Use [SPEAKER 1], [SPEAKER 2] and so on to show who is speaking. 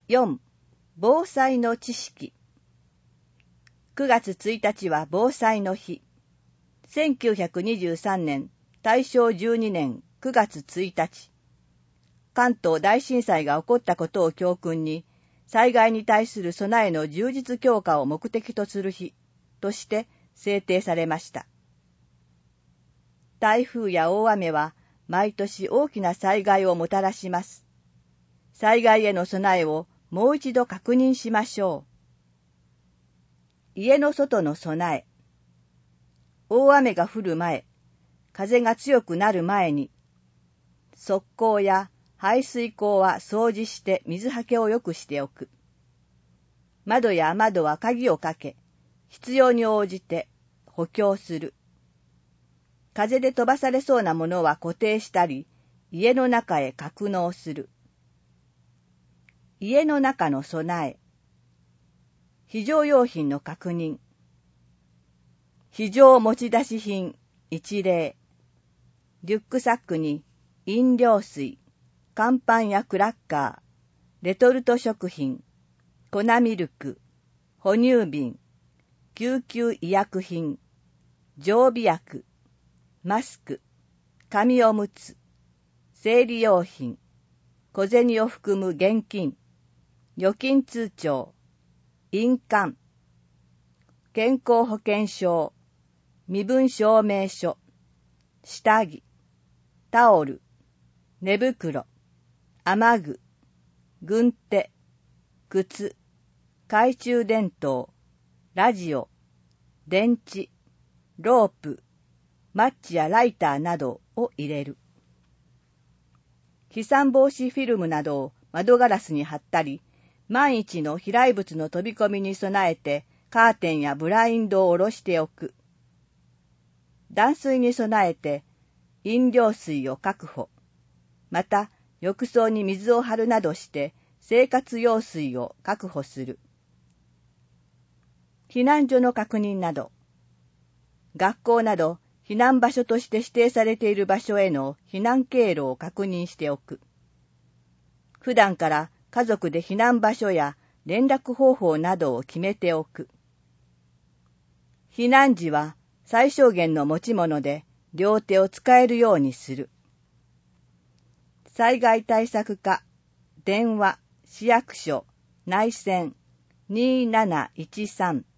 [SPEAKER 1] 4. 防災の知識。9月1日は防災の日。1923年、大正12年9月1日。関東大震災が起こったことを教訓に、災害に対する備えの充実強化を目的とする日として制定されました。台風や大雨は毎年大きな災害をもたらします。災害への備えをもう一度確認しましょう。家の外の備え。大雨が降る前、風が強くなる前に、側溝や排水溝は掃除して水はけを良くしておく。窓や雨戸は鍵をかけ、必要に応じて補強する。風で飛ばされそうなものは固定したり、家の中へ格納する。家の中の備え。非常用品の確認。非常持ち出し品一例。リュックサックに飲料水、乾パンやクラッカー、レトルト食品、粉ミルク、哺乳瓶、救急医薬品、常備薬、マスク、紙おむつ、生理用品、小銭を含む現金、預金通帳、印鑑、健康保険証、身分証明書、下着、タオル、寝袋、雨具、軍手、靴、懐中電灯、ラジオ、電池、ロープ、マッチやライターなどを入れる。飛散防止フィルムなどを窓ガラスに貼ったり、万一の飛来物の飛び込みに備えてカーテンやブラインドを下ろしておく。断水に備えて飲料水を確保。また浴槽に水を張るなどして生活用水を確保する。避難所の確認など、学校など避難場所として指定されている場所への避難経路を確認しておく。普段から家族で避難場所や連絡方法などを決めておく。避難時は最小限の持ち物で両手を使えるようにする。災害対策課、電話、市役所、内線、2713